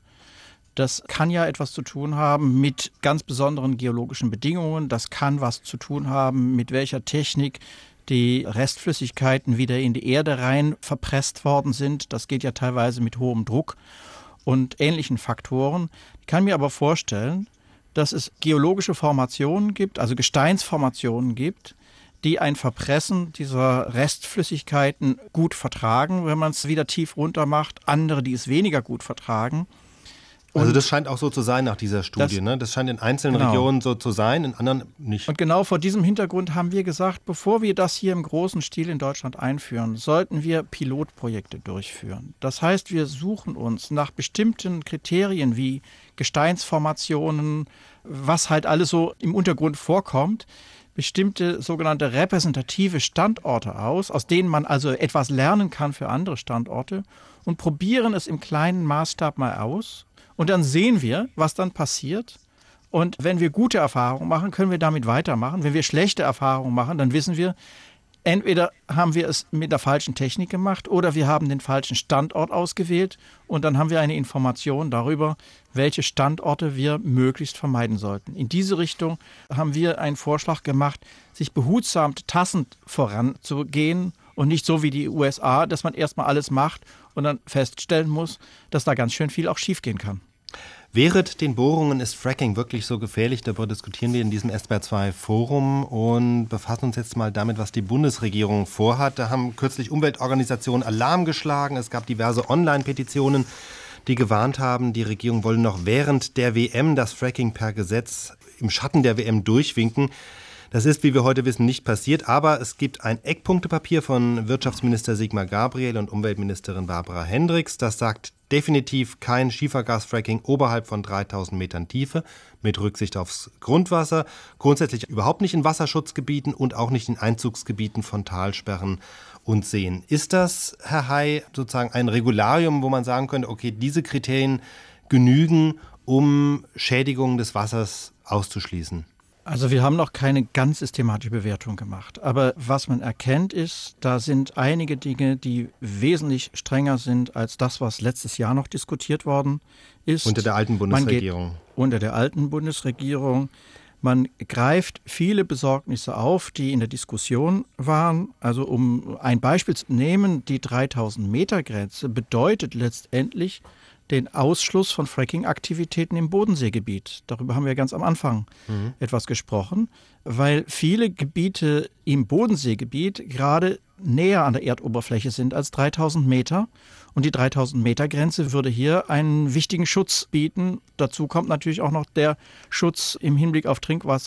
Das kann ja etwas zu tun haben mit ganz besonderen geologischen Bedingungen. Das kann was zu tun haben, mit welcher Technik die Restflüssigkeiten wieder in die Erde rein verpresst worden sind. Das geht ja teilweise mit hohem Druck und ähnlichen Faktoren. Ich kann mir aber vorstellen, dass es geologische Formationen gibt, also Gesteinsformationen gibt, die ein Verpressen dieser Restflüssigkeiten gut vertragen, wenn man es wieder tief runter macht, andere, die es weniger gut vertragen. Also das scheint auch so zu sein nach dieser Studie, das, ne? Das scheint in einzelnen genau. Regionen so zu sein, in anderen nicht. Und genau vor diesem Hintergrund haben wir gesagt, bevor wir das hier im großen Stil in Deutschland einführen, sollten wir Pilotprojekte durchführen. Das heißt, wir suchen uns nach bestimmten Kriterien wie Gesteinsformationen, was halt alles so im Untergrund vorkommt, bestimmte sogenannte repräsentative Standorte aus, aus denen man also etwas lernen kann für andere Standorte und probieren es im kleinen Maßstab mal aus. Und dann sehen wir, was dann passiert. Und wenn wir gute Erfahrungen machen, können wir damit weitermachen. Wenn wir schlechte Erfahrungen machen, dann wissen wir, entweder haben wir es mit der falschen Technik gemacht oder wir haben den falschen Standort ausgewählt. Und dann haben wir eine Information darüber, welche Standorte wir möglichst vermeiden sollten. In diese Richtung haben wir einen Vorschlag gemacht, sich behutsam, tassend voranzugehen und nicht so wie die U S A, dass man erstmal alles macht und dann feststellen muss, dass da ganz schön viel auch schiefgehen kann. Während den Bohrungen ist Fracking wirklich so gefährlich? Darüber diskutieren wir in diesem S W R zwei Forum und befassen uns jetzt mal damit, was die Bundesregierung vorhat. Da haben kürzlich Umweltorganisationen Alarm geschlagen. Es gab diverse Online-Petitionen, die gewarnt haben, die Regierung wolle noch während der W M das Fracking per Gesetz im Schatten der W M durchwinken. Das ist, wie wir heute wissen, nicht passiert, aber es gibt ein Eckpunktepapier von Wirtschaftsminister Sigmar Gabriel und Umweltministerin Barbara Hendricks. Das sagt definitiv kein Schiefergasfracking oberhalb von dreitausend Metern Tiefe mit Rücksicht aufs Grundwasser, grundsätzlich überhaupt nicht in Wasserschutzgebieten und auch nicht in Einzugsgebieten von Talsperren und Seen. Ist das, Herr Hay, sozusagen ein Regularium, wo man sagen könnte, okay, diese Kriterien genügen, um Schädigungen des Wassers auszuschließen? Also wir haben noch keine ganz systematische Bewertung gemacht. Aber was man erkennt ist, da sind einige Dinge, die wesentlich strenger sind als das, was letztes Jahr noch diskutiert worden ist. Unter der alten Bundesregierung. Man geht unter der alten Bundesregierung. Man greift viele Besorgnisse auf, die in der Diskussion waren. Also um ein Beispiel zu nehmen, die dreitausend Meter Grenze bedeutet letztendlich den Ausschluss von Fracking-Aktivitäten im Bodenseegebiet. Darüber haben wir ganz am Anfang mhm. etwas gesprochen, weil viele Gebiete im Bodenseegebiet gerade näher an der Erdoberfläche sind als dreitausend Meter. Und die dreitausend Meter Grenze würde hier einen wichtigen Schutz bieten. Dazu kommt natürlich auch noch der Schutz im Hinblick auf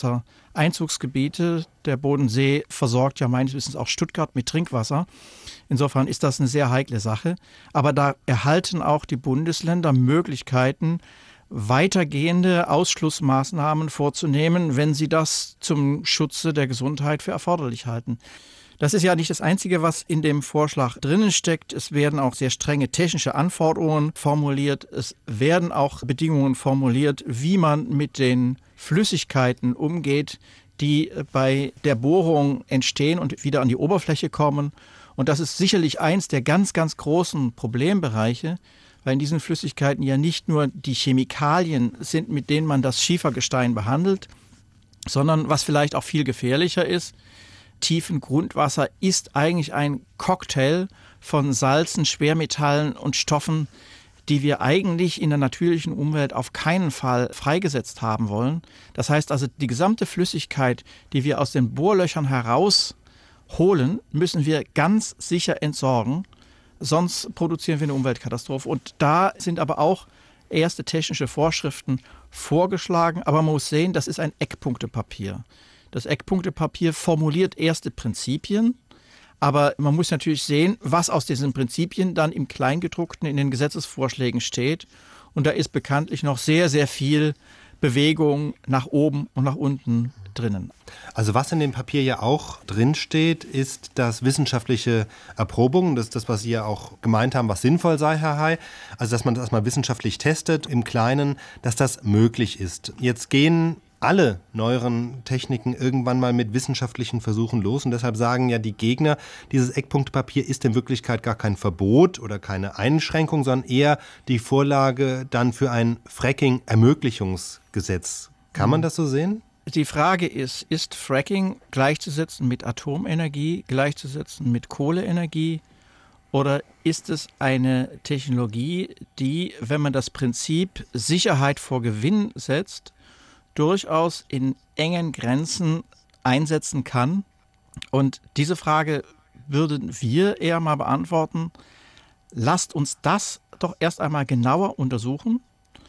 Trinkwassereinzugsgebiete. Der Bodensee versorgt ja meines Wissens auch Stuttgart mit Trinkwasser. Insofern ist das eine sehr heikle Sache. Aber da erhalten auch die Bundesländer Möglichkeiten, weitergehende Ausschlussmaßnahmen vorzunehmen, wenn sie das zum Schutze der Gesundheit für erforderlich halten. Das ist ja nicht das Einzige, was in dem Vorschlag drinnen steckt. Es werden auch sehr strenge technische Anforderungen formuliert. Es werden auch Bedingungen formuliert, wie man mit den Flüssigkeiten umgeht, die bei der Bohrung entstehen und wieder an die Oberfläche kommen. Und das ist sicherlich eins der ganz, ganz großen Problembereiche, weil in diesen Flüssigkeiten ja nicht nur die Chemikalien sind, mit denen man das Schiefergestein behandelt, sondern was vielleicht auch viel gefährlicher ist, tiefen Grundwasser ist eigentlich ein Cocktail von Salzen, Schwermetallen und Stoffen, die wir eigentlich in der natürlichen Umwelt auf keinen Fall freigesetzt haben wollen. Das heißt also, die gesamte Flüssigkeit, die wir aus den Bohrlöchern herausholen, müssen wir ganz sicher entsorgen. Sonst produzieren wir eine Umweltkatastrophe. Und da sind aber auch erste technische Vorschriften vorgeschlagen. Aber man muss sehen, das ist ein Eckpunktepapier. Das Eckpunktepapier formuliert erste Prinzipien. Aber man muss natürlich sehen, was aus diesen Prinzipien dann im Kleingedruckten in den Gesetzesvorschlägen steht. Und da ist bekanntlich noch sehr, sehr viel Bewegung nach oben und nach unten drinnen. Also was in dem Papier ja auch drinsteht, ist, dass wissenschaftliche Erprobungen, das ist das, was Sie ja auch gemeint haben, was sinnvoll sei, Herr Hay, also dass man das mal wissenschaftlich testet im Kleinen, dass das möglich ist. Jetzt gehen alle neueren Techniken irgendwann mal mit wissenschaftlichen Versuchen los und deshalb sagen ja die Gegner, dieses Eckpunktepapier ist in Wirklichkeit gar kein Verbot oder keine Einschränkung, sondern eher die Vorlage dann für ein Fracking-Ermöglichungsgesetz. Kann man das so sehen? Die Frage ist, ist Fracking gleichzusetzen mit Atomenergie, gleichzusetzen mit Kohleenergie oder ist es eine Technologie, die, wenn man das Prinzip Sicherheit vor Gewinn setzt, durchaus in engen Grenzen einsetzen kann? Und diese Frage würden wir eher mal beantworten. Lasst uns das doch erst einmal genauer untersuchen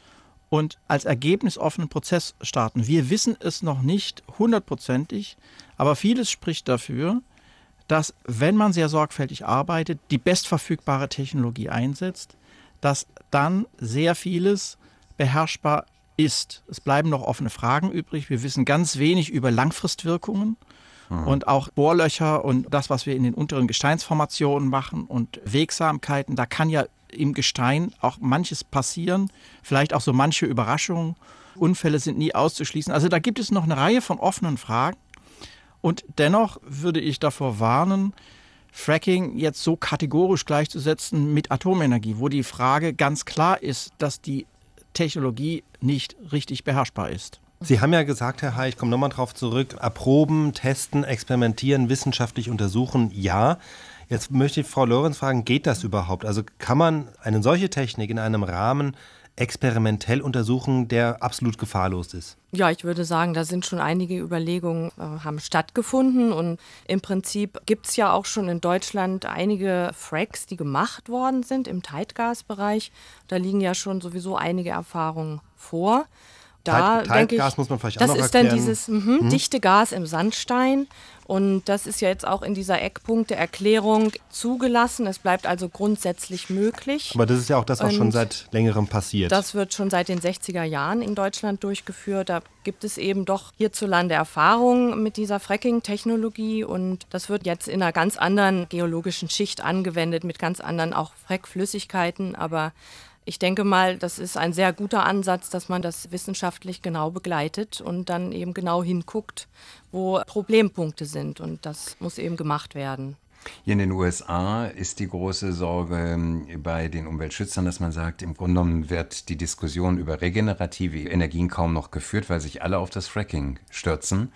und als Ergebnis offenen Prozess starten. Wir wissen es noch nicht hundertprozentig, aber vieles spricht dafür, dass, wenn man sehr sorgfältig arbeitet, die bestverfügbare Technologie einsetzt, dass dann sehr vieles beherrschbar ist. Es bleiben noch offene Fragen übrig. Wir wissen ganz wenig über Langfristwirkungen mhm. und auch Bohrlöcher und das, was wir in den unteren Gesteinsformationen machen und Wegsamkeiten. Da kann ja im Gestein auch manches passieren, vielleicht auch so manche Überraschungen. Unfälle sind nie auszuschließen. Also da gibt es noch eine Reihe von offenen Fragen. Und dennoch würde ich davor warnen, Fracking jetzt so kategorisch gleichzusetzen mit Atomenergie, wo die Frage ganz klar ist, dass die Technologie nicht richtig beherrschbar ist. Sie haben ja gesagt, Herr Hay, ich komme nochmal drauf zurück, erproben, testen, experimentieren, wissenschaftlich untersuchen, ja. Jetzt möchte ich Frau Lorenz fragen, geht das überhaupt? Also kann man eine solche Technik in einem Rahmen experimentell untersuchen, der absolut gefahrlos ist? Ja, ich würde sagen, da sind schon einige Überlegungen, äh, haben stattgefunden und im Prinzip gibt es ja auch schon in Deutschland einige Fracks, die gemacht worden sind im Teitgasbereich. Da liegen ja schon sowieso einige Erfahrungen vor. Da Teit, Teitgas ich, muss man vielleicht auch noch erklären. Das ist dann dieses mh, hm. dichte Gas im Sandstein und das ist ja jetzt auch in dieser Eckpunkte-Erklärung zugelassen. Es bleibt also grundsätzlich möglich. Aber das ist ja auch das, was und schon seit längerem passiert. Das wird schon seit den sechziger Jahren in Deutschland durchgeführt. Da gibt es eben doch hierzulande Erfahrungen mit dieser Fracking-Technologie und das wird jetzt in einer ganz anderen geologischen Schicht angewendet, mit ganz anderen auch Frackflüssigkeiten, aber ich denke mal, das ist ein sehr guter Ansatz, dass man das wissenschaftlich genau begleitet und dann eben genau hinguckt, wo Problempunkte sind. Und das muss eben gemacht werden. Hier in den U S A ist die große Sorge bei den Umweltschützern, dass man sagt, im Grunde genommen wird die Diskussion über regenerative Energien kaum noch geführt, weil sich alle auf das Fracking stürzen.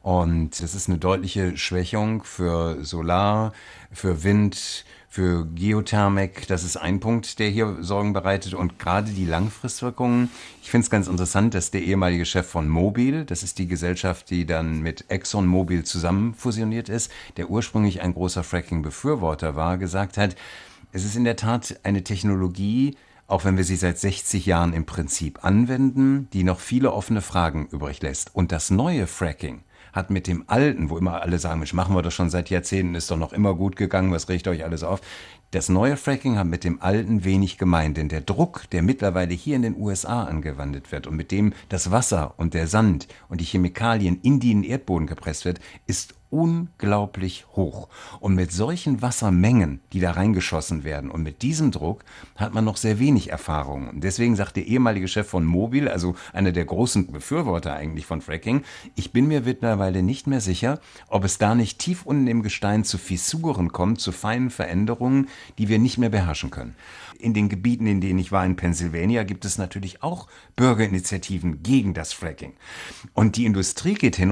Und das ist eine deutliche Schwächung für Solar, für Wind, für Geothermik. Das ist ein Punkt, der hier Sorgen bereitet. Und gerade die Langfristwirkungen. Ich finde es ganz interessant, dass der ehemalige Chef von Mobil, das ist die Gesellschaft, die dann mit ExxonMobil zusammen fusioniert ist, der ursprünglich ein großer Fracking-Befürworter war, gesagt hat, es ist in der Tat eine Technologie, auch wenn wir sie seit sechzig Jahren im Prinzip anwenden, die noch viele offene Fragen übrig lässt. Und das neue Fracking hat mit dem alten, wo immer alle sagen, Mensch, machen wir das schon seit Jahrzehnten, ist doch noch immer gut gegangen, was regt euch alles auf? Das neue Fracking hat mit dem alten wenig gemein, denn der Druck, der mittlerweile hier in den U S A angewendet wird und mit dem das Wasser und der Sand und die Chemikalien in den Erdboden gepresst wird, ist unglaublich hoch. Und mit solchen Wassermengen, die da reingeschossen werden und mit diesem Druck, hat man noch sehr wenig Erfahrung. Und deswegen sagt der ehemalige Chef von Mobil, also einer der großen Befürworter eigentlich von Fracking, ich bin mir mittlerweile nicht mehr sicher, ob es da nicht tief unten im Gestein zu Fissuren kommt, zu feinen Veränderungen, die wir nicht mehr beherrschen können. In den Gebieten, in denen ich war, in Pennsylvania, gibt es natürlich auch Bürgerinitiativen gegen das Fracking. Und die Industrie geht hin und sagt,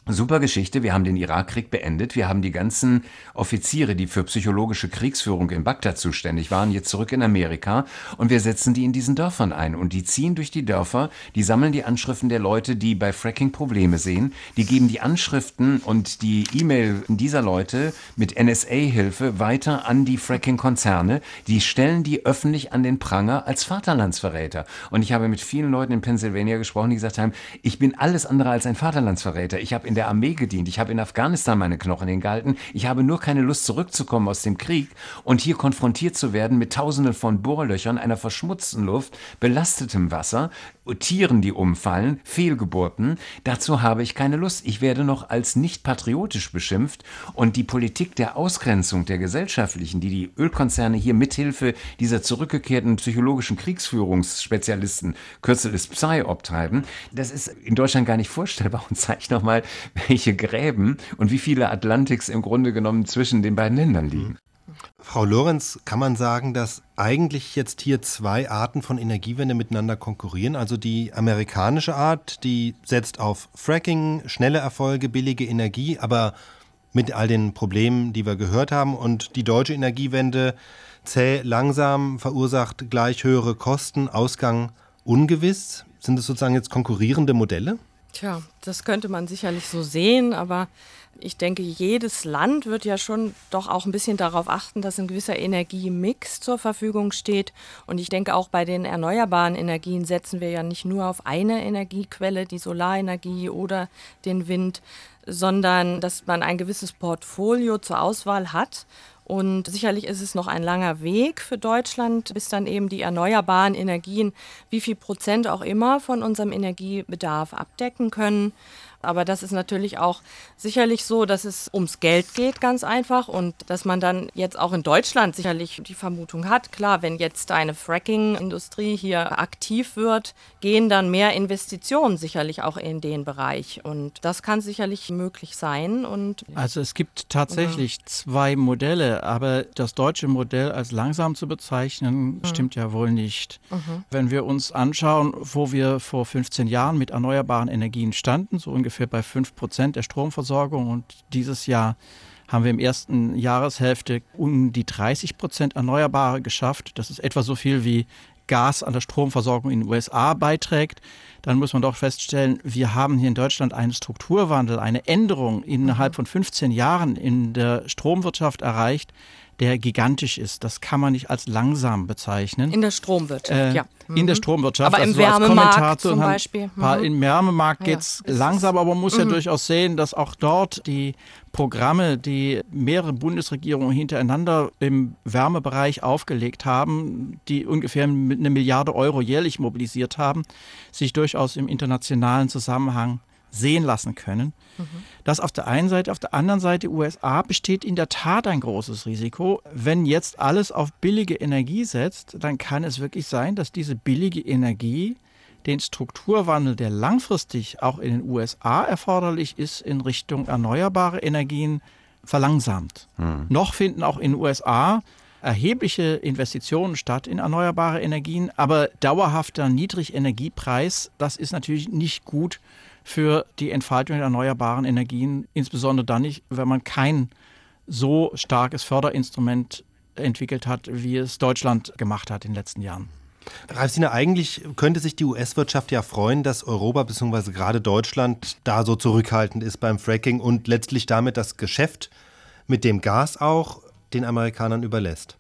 Super Geschichte, wir haben den Irakkrieg beendet, wir haben die ganzen Offiziere, die für psychologische Kriegsführung in Bagdad zuständig waren, jetzt zurück in Amerika und wir setzen die in diesen Dörfern ein und die ziehen durch die Dörfer, die sammeln die Anschriften der Leute, die bei Fracking Probleme sehen, die geben die Anschriften und die E-Mail dieser Leute mit N S A-Hilfe weiter an die Fracking-Konzerne, die stellen die öffentlich an den Pranger als Vaterlandsverräter und ich habe mit vielen Leuten in Pennsylvania gesprochen, die gesagt haben, ich bin alles andere als ein Vaterlandsverräter, ich habe in der Armee gedient, ich habe in Afghanistan meine Knochen hingehalten, ich habe nur keine Lust zurückzukommen aus dem Krieg und hier konfrontiert zu werden mit Tausenden von Bohrlöchern, einer verschmutzten Luft, belastetem Wasser, Tieren, die umfallen, Fehlgeburten, dazu habe ich keine Lust. Ich werde noch als nicht patriotisch beschimpft und die Politik der Ausgrenzung der gesellschaftlichen, die die Ölkonzerne hier mithilfe dieser zurückgekehrten psychologischen Kriegsführungsspezialisten, Kürzel ist Psy-Op treiben, das ist in Deutschland gar nicht vorstellbar und zeigt nochmal, welche Gräben und wie viele Atlantiks im Grunde genommen zwischen den beiden Ländern liegen. Frau Lorenz, kann man sagen, dass eigentlich jetzt hier zwei Arten von Energiewende miteinander konkurrieren? Also die amerikanische Art, die setzt auf Fracking, schnelle Erfolge, billige Energie, aber mit all den Problemen, die wir gehört haben. Und die deutsche Energiewende, zäh, langsam, verursacht gleich höhere Kosten, Ausgang ungewiss. Sind das sozusagen jetzt konkurrierende Modelle? Tja, das könnte man sicherlich so sehen, aber ich denke, jedes Land wird ja schon doch auch ein bisschen darauf achten, dass ein gewisser Energiemix zur Verfügung steht. Und ich denke, auch bei den erneuerbaren Energien setzen wir ja nicht nur auf eine Energiequelle, die Solarenergie oder den Wind, sondern dass man ein gewisses Portfolio zur Auswahl hat. Und sicherlich ist es noch ein langer Weg für Deutschland, bis dann eben die erneuerbaren Energien, wie viel Prozent auch immer von unserem Energiebedarf abdecken können. Aber das ist natürlich auch sicherlich so, dass es ums Geld geht, ganz einfach. Und dass man dann jetzt auch in Deutschland sicherlich die Vermutung hat, klar, wenn jetzt eine Fracking-Industrie hier aktiv wird, gehen dann mehr Investitionen sicherlich auch in den Bereich. Und das kann sicherlich möglich sein. Und also es gibt tatsächlich ja. zwei Modelle, aber das deutsche Modell als langsam zu bezeichnen, mhm. stimmt ja wohl nicht. Mhm. Wenn wir uns anschauen, wo wir vor fünfzehn Jahren mit erneuerbaren Energien standen, so ungefähr bei fünf Prozent der Stromversorgung und dieses Jahr haben wir im ersten Jahreshälfte um die dreißig Prozent Erneuerbare geschafft. Das ist etwa so viel wie Gas an der Stromversorgung in den U S A beiträgt. Dann muss man doch feststellen, wir haben hier in Deutschland einen Strukturwandel, eine Änderung innerhalb von fünfzehn Jahren in der Stromwirtschaft erreicht, der gigantisch ist. Das kann man nicht als langsam bezeichnen. In der Stromwirtschaft, äh, ja. Mhm. In der Stromwirtschaft. Aber also im Wärmemarkt zum haben, Beispiel. Mhm. Im Wärmemarkt geht es ja, langsam, aber man muss mhm. ja durchaus sehen, dass auch dort die Programme, die mehrere Bundesregierungen hintereinander im Wärmebereich aufgelegt haben, die ungefähr eine Milliarde Euro jährlich mobilisiert haben, sich durchaus im internationalen Zusammenhang sehen lassen können. Mhm. Das auf der einen Seite. Auf der anderen Seite U S A besteht in der Tat ein großes Risiko. Wenn jetzt alles auf billige Energie setzt, dann kann es wirklich sein, dass diese billige Energie den Strukturwandel, der langfristig auch in den U S A erforderlich ist, in Richtung erneuerbare Energien verlangsamt. Mhm. Noch finden auch in den U S A erhebliche Investitionen statt in erneuerbare Energien, aber dauerhafter Niedrigenergiepreis, das ist natürlich nicht gut für die Entfaltung der erneuerbaren Energien, insbesondere dann nicht, wenn man kein so starkes Förderinstrument entwickelt hat, wie es Deutschland gemacht hat in den letzten Jahren. Ralf Siener, eigentlich könnte sich die U S-Wirtschaft ja freuen, dass Europa bzw. gerade Deutschland da so zurückhaltend ist beim Fracking und letztlich damit das Geschäft mit dem Gas auch den Amerikanern überlässt.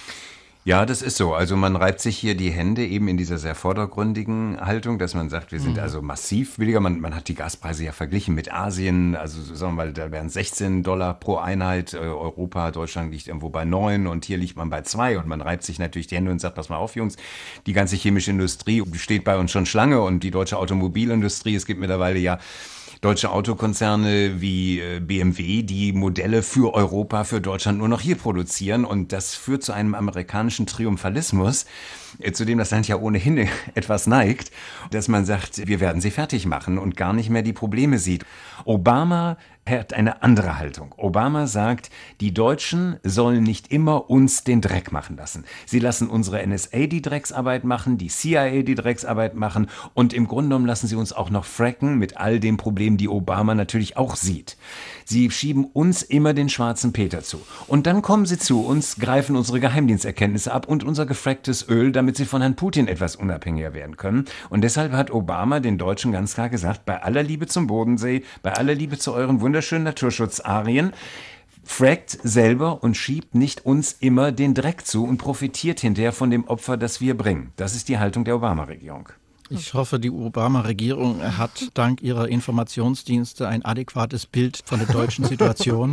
Ja, das ist so. Also man reibt sich hier die Hände eben in dieser sehr vordergründigen Haltung, dass man sagt, wir sind mhm. also massiv billiger. Man, man hat die Gaspreise ja verglichen mit Asien. Also sagen wir mal, da wären sechzehn Dollar pro Einheit. Europa, Deutschland liegt irgendwo bei neun und hier liegt man bei zwei. Und man reibt sich natürlich die Hände und sagt, pass mal auf, Jungs, die ganze chemische Industrie steht bei uns schon Schlange und die deutsche Automobilindustrie, es gibt mittlerweile ja deutsche Autokonzerne wie B M W, die Modelle für Europa, für Deutschland nur noch hier produzieren. Und das führt zu einem amerikanischen Triumphalismus, zu dem das Land ja ohnehin etwas neigt, dass man sagt, wir werden sie fertig machen und gar nicht mehr die Probleme sieht. Obama Er hat eine andere Haltung. Obama sagt, die Deutschen sollen nicht immer uns den Dreck machen lassen. Sie lassen unsere N S A die Drecksarbeit machen, die C I A die Drecksarbeit machen und im Grunde genommen lassen sie uns auch noch fracken mit all den Problemen, die Obama natürlich auch sieht. Sie schieben uns immer den schwarzen Peter zu. Und dann kommen sie zu uns, greifen unsere Geheimdiensterkenntnisse ab und unser gefracktes Öl, damit sie von Herrn Putin etwas unabhängiger werden können. Und deshalb hat Obama den Deutschen ganz klar gesagt, bei aller Liebe zum Bodensee, bei aller Liebe zu euren wunderschönen Naturschutzarien, frackt selber und schiebt nicht uns immer den Dreck zu und profitiert hinterher von dem Opfer, das wir bringen. Das ist die Haltung der Obama-Regierung. Ich hoffe, die Obama-Regierung hat dank ihrer Informationsdienste ein adäquates Bild von der deutschen Situation.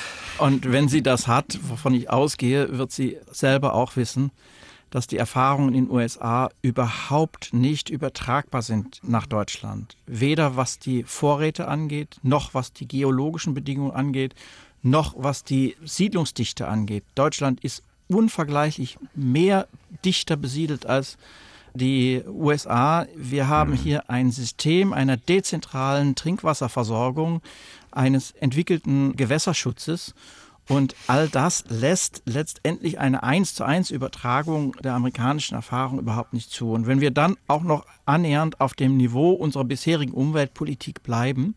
Und wenn sie das hat, wovon ich ausgehe, wird sie selber auch wissen, dass die Erfahrungen in den U S A überhaupt nicht übertragbar sind nach Deutschland. Weder was die Vorräte angeht, noch was die geologischen Bedingungen angeht, noch was die Siedlungsdichte angeht. Deutschland ist unvergleichlich mehr dichter besiedelt als die U S A. Wir haben hier ein System einer dezentralen Trinkwasserversorgung, eines entwickelten Gewässerschutzes. Und all das lässt letztendlich eine eins zu eins Übertragung der amerikanischen Erfahrung überhaupt nicht zu. Und wenn wir dann auch noch annähernd auf dem Niveau unserer bisherigen Umweltpolitik bleiben,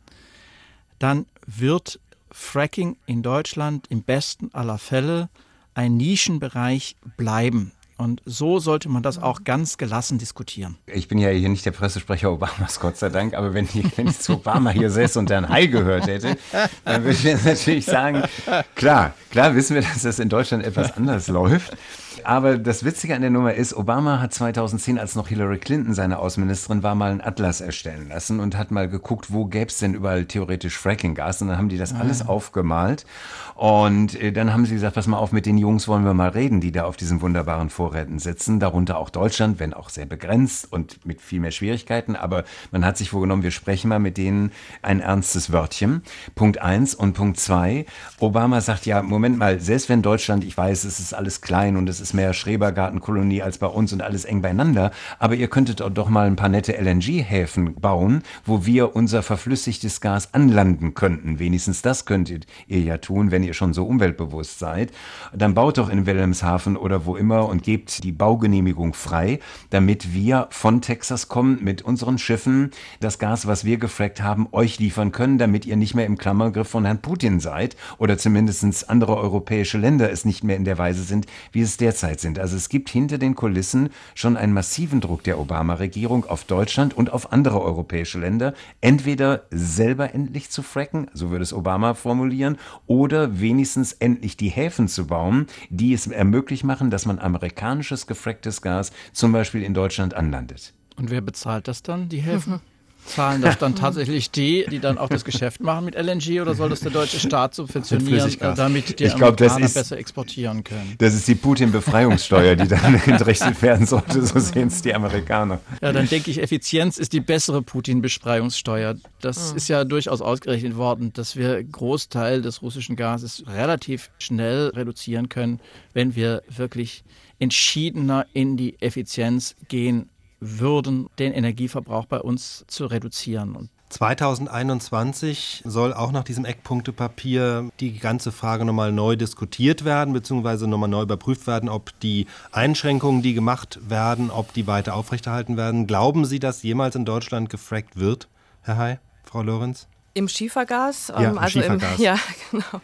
dann wird Fracking in Deutschland im besten aller Fälle ein Nischenbereich bleiben. Und so sollte man das auch ganz gelassen diskutieren. Ich bin ja hier nicht der Pressesprecher Obamas, Gott sei Dank, aber wenn ich, wenn ich zu Obama hier säße und Herrn Hai gehört hätte, dann würde ich jetzt natürlich sagen, klar, klar wissen wir, dass das in Deutschland etwas anders läuft. Aber das Witzige an der Nummer ist, Obama hat zweitausendzehn, als noch Hillary Clinton seine Außenministerin war, mal einen Atlas erstellen lassen und hat mal geguckt, wo gäbe es denn überall theoretisch Fracking-Gas. Und dann haben die das alles aufgemalt. Und dann haben sie gesagt, pass mal auf, mit den Jungs wollen wir mal reden, die da auf diesen wunderbaren Vorräten sitzen. Darunter auch Deutschland, wenn auch sehr begrenzt und mit viel mehr Schwierigkeiten. Aber man hat sich vorgenommen, wir sprechen mal mit denen ein ernstes Wörtchen. Punkt eins und Punkt zwei. Obama sagt, ja, Moment mal, selbst wenn Deutschland, ich weiß, es ist alles klein und es ist mehr Schrebergartenkolonie als bei uns und alles eng beieinander, aber ihr könntet doch mal ein paar nette L N G-Häfen bauen, wo wir unser verflüssigtes Gas anlanden könnten. Wenigstens das könntet ihr ja tun, wenn ihr schon so umweltbewusst seid. Dann baut doch in Wilhelmshaven oder wo immer und gebt die Baugenehmigung frei, damit wir von Texas kommen mit unseren Schiffen das Gas, was wir gefrackt haben, euch liefern können, damit ihr nicht mehr im Klammergriff von Herrn Putin seid oder zumindest andere europäische Länder es nicht mehr in der Weise sind, wie es derzeit sind. Also es gibt hinter den Kulissen schon einen massiven Druck der Obama-Regierung auf Deutschland und auf andere europäische Länder, entweder selber endlich zu fracken, so würde es Obama formulieren, oder wenigstens endlich die Häfen zu bauen, die es ermöglicht machen, dass man amerikanisches gefracktes Gas zum Beispiel in Deutschland anlandet. Und wer bezahlt das dann, die Häfen? Zahlen das dann tatsächlich die, die dann auch das Geschäft machen mit L N G, oder soll das der deutsche Staat subventionieren, damit die ich glaub, Amerikaner das ist, besser exportieren können? Das ist die Putin-Befreiungssteuer, die dann entrichtet werden sollte, so sehen es die Amerikaner. Ja, dann denke ich, Effizienz ist die bessere Putin-Befreiungssteuer. Das mhm. ist ja durchaus ausgerechnet worden, dass wir Großteil des russischen Gases relativ schnell reduzieren können, wenn wir wirklich entschiedener in die Effizienz gehen würden, den Energieverbrauch bei uns zu reduzieren. Und zweitausendeinundzwanzig soll auch nach diesem Eckpunktepapier die ganze Frage nochmal neu diskutiert werden, beziehungsweise nochmal neu überprüft werden, ob die Einschränkungen, die gemacht werden, ob die weiter aufrechterhalten werden. Glauben Sie, dass jemals in Deutschland gefrackt wird, Herr Hai, Frau Lorenz? Im Schiefergas? Ja, im also Schiefergas. Im, ja, genau.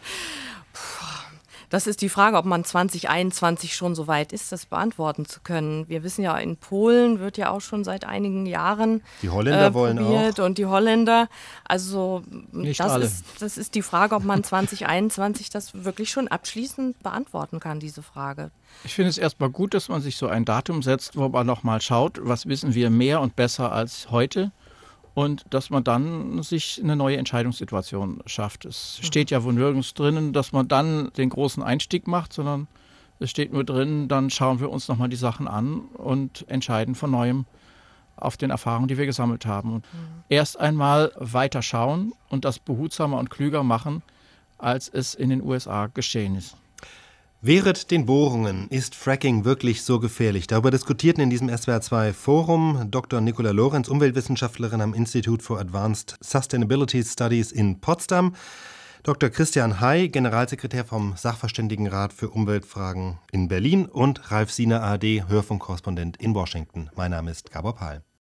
Das ist die Frage, ob man zwanzig einundzwanzig schon so weit ist, das beantworten zu können. Wir wissen ja, in Polen wird ja auch schon seit einigen Jahren die Holländer äh, wollen probiert auch. Und die Holländer. Also Nicht das alle. ist, das ist die Frage, ob man zwanzig einundzwanzig das wirklich schon abschließend beantworten kann, diese Frage. Ich finde es erstmal gut, dass man sich so ein Datum setzt, wo man nochmal schaut, was wissen wir mehr und besser als heute. Und dass man dann sich eine neue Entscheidungssituation schafft. Es steht ja wohl nirgends drinnen, dass man dann den großen Einstieg macht, sondern es steht nur drin, dann schauen wir uns nochmal die Sachen an und entscheiden von Neuem auf den Erfahrungen, die wir gesammelt haben. Und mhm. erst einmal weiter schauen und das behutsamer und klüger machen, als es in den U S A geschehen ist. Während den Bohrungen ist Fracking wirklich so gefährlich? Darüber diskutierten in diesem S W R zwei Forum Doktor Nicola Lorenz, Umweltwissenschaftlerin am Institute for Advanced Sustainability Studies in Potsdam. Doktor Christian Hay, Generalsekretär vom Sachverständigenrat für Umweltfragen in Berlin und Ralf Siener, A R D-Hörfunkkorrespondent in Washington. Mein Name ist Gabor Pahl.